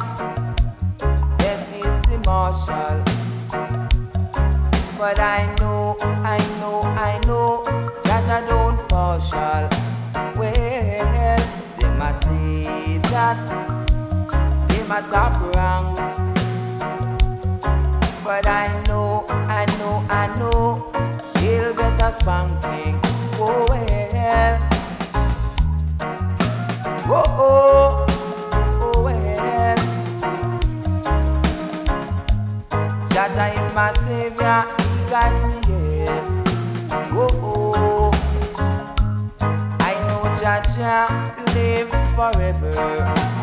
them is the marshal. But I know, Jaja don't partial. Well, they must say that they my top ranks. But I know, he'll get a spanking. Oh well, oh well. Jaja is my savior, he guides me, yes. Oh, I know Jaja live forever.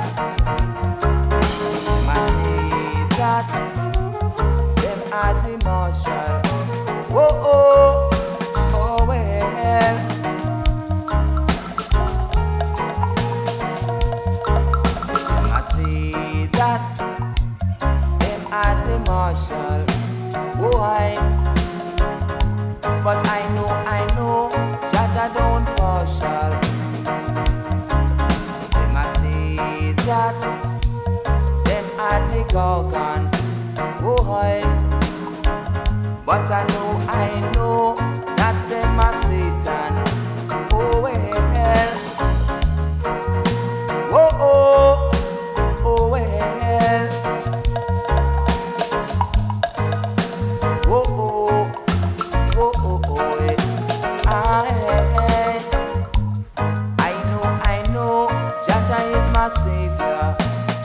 I say that them are the marshal. Oh well. I say that them are the marshal. But I know, Jaja don't partial. Them I say that them are the Gorgon. But I know that them are Satan. Oh well. Oh well. I know, Jaja is my savior.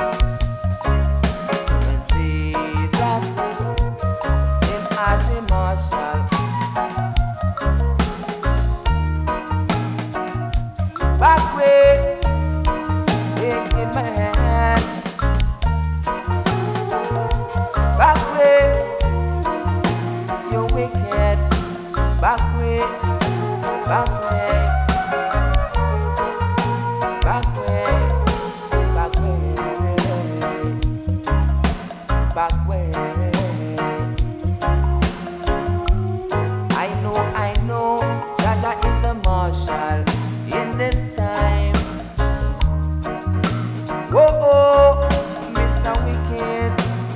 And see that him as a marshal. Back way, wicked man. Back way, you're wicked. Back way, back way, back way, back way, back way. I know, Jaja is the marshal in this time. Oh, Mr. Wicked.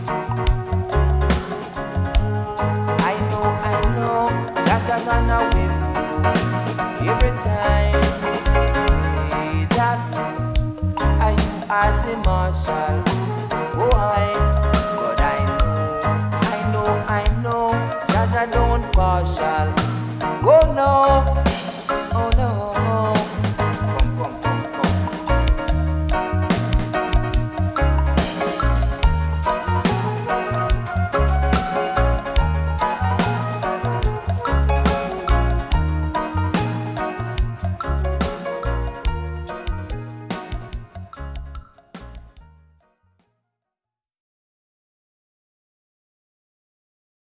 I know, Jaja gonna win you every time. Say that I are the marshal. But I know, Jaja don't partial. Oh no.